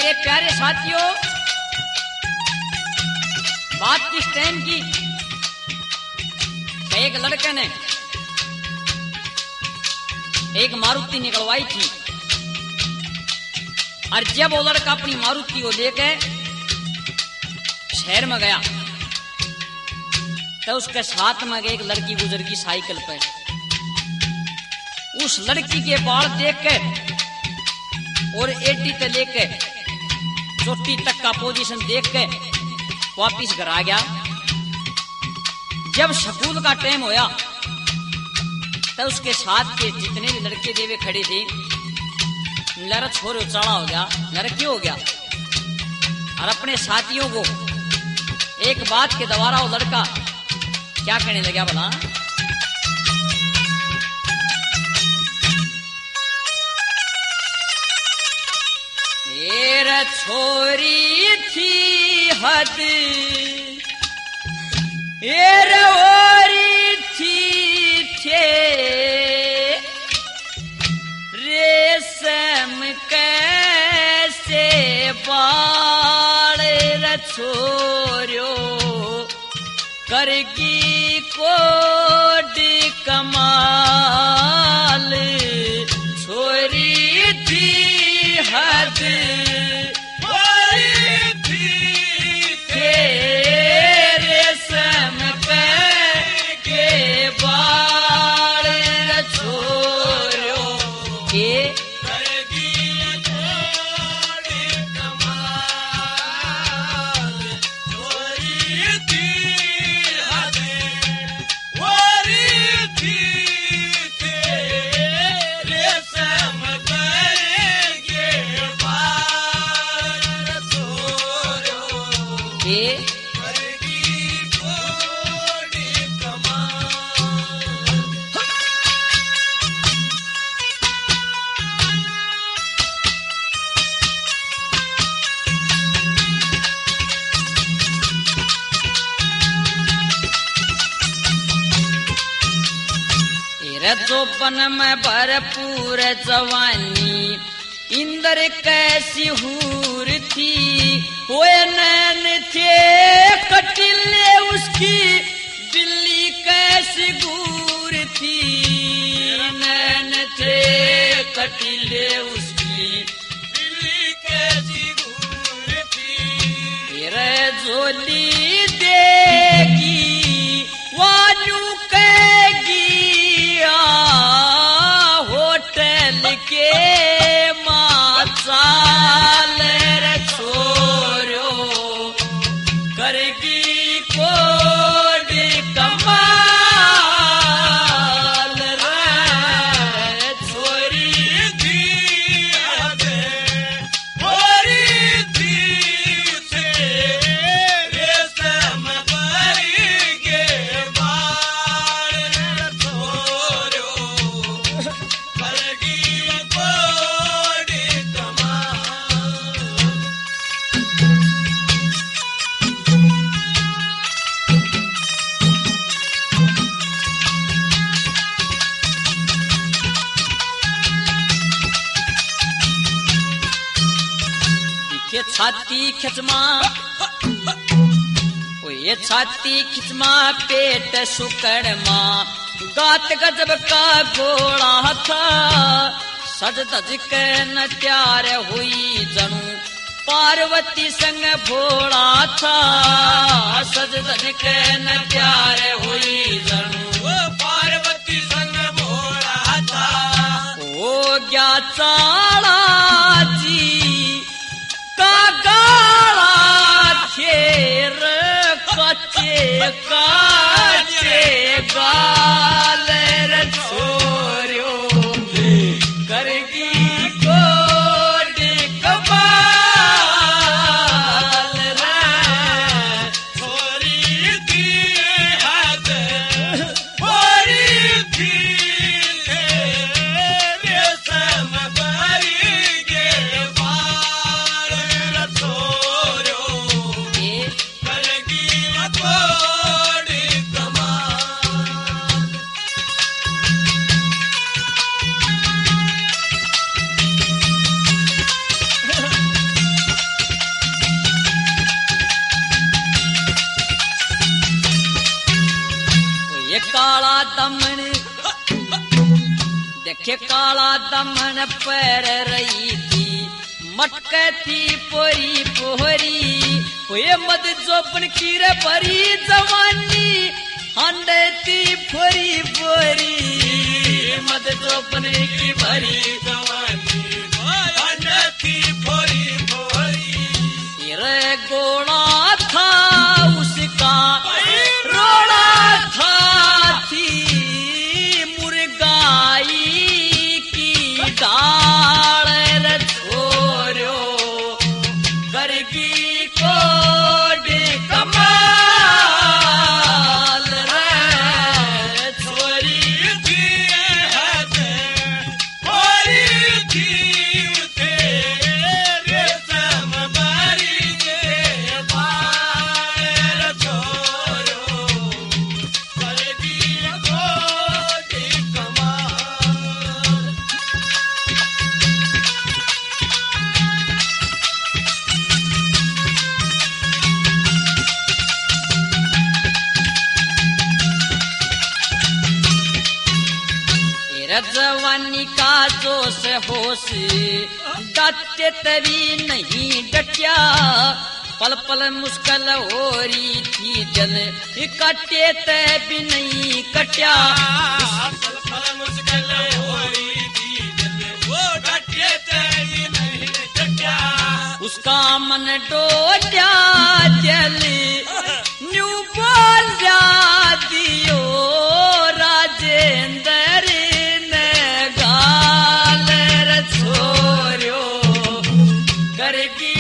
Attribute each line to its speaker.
Speaker 1: मेरे प्यारे साथियों, बात किस टाइम की? एक लड़के ने एक मारुति निकलवाई थी और जब वो लड़का अपनी मारुति को लेके शहर में गया तो उसके साथ में एक लड़की गुजर गई साइकिल पर। उस लड़की के बाल देख के और एटी से लेके चोटी तक का पोजीशन देख के वापिस घर आ गया। जब स्कूल का टाइम होया तो उसके साथ के जितने भी लड़के देवे खड़े थे, लड़ छोरे चढ़ा हो गया, लड़की हो गया और अपने साथियों को एक बात के द्वारा वो लड़का क्या कहने लगा भला? तेरा छोरी थी हद ओरी थी थे रेशम कैसे बाल छोरो करगी कोड कमाल। छोरी थी हद रेशम के बाल छोरो के जोबन में भरपूर जवानी इंद्र कैसी हूर थी। वो नैन थे कटिले उसकी दिल्ली कैसी घूर थी। नैन थे कटिले उसकी दिल्ली कैसी घूर थी। रे झोली देगी वाजू कहेगी होटल के माचाल छोरो करगी कोड कमाल। छोरी थी छोरी थी रेशम के बाल छोरो छाती खिचमा ये छाती खिचमा पेट सुकड़ मां गात गजब का घोड़ा था। सज धज के न त्यार हुई जनू पार्वती संग भोला था। सज धज के न त्यार हुई जनू पार्वती संग भोला था। हो गया चाला जी का गाला खेर कच्चे काचे गाल छोरो करगी कोड कमाल। छोरी थी हद छोरी थी रेशम के बाल छोरो करगी कोड कमाल। काला दमन देखे काला दमन पैर रही थी मटके थी पोरी पोहरी हुए मद जोपन की रे भरी जवानी हांडे थी फोरी पोरी मद जोपन की भरी जवानी हांडे थी फोरी पोरी रे गोला था उसका रोड़ा था थी मुर्गाई की डाल रे छोरो गर्गी कोड कमाल रे छोरी थी होरी थी उते रेशम बारी के बार छोरो गर्गी कोड कमाल जवानी का जोश होश डटे तभी नहीं डटिया पल पल मुश्किल हो रही थी जल कटे तभी नहीं कटिया पल पल मुश्किल हो रही थी जल वो डटे तभी नहीं कटिया उसका मन डोल्या जल न्यू बोलिया दियो राजेंद्र छोरो गर्गी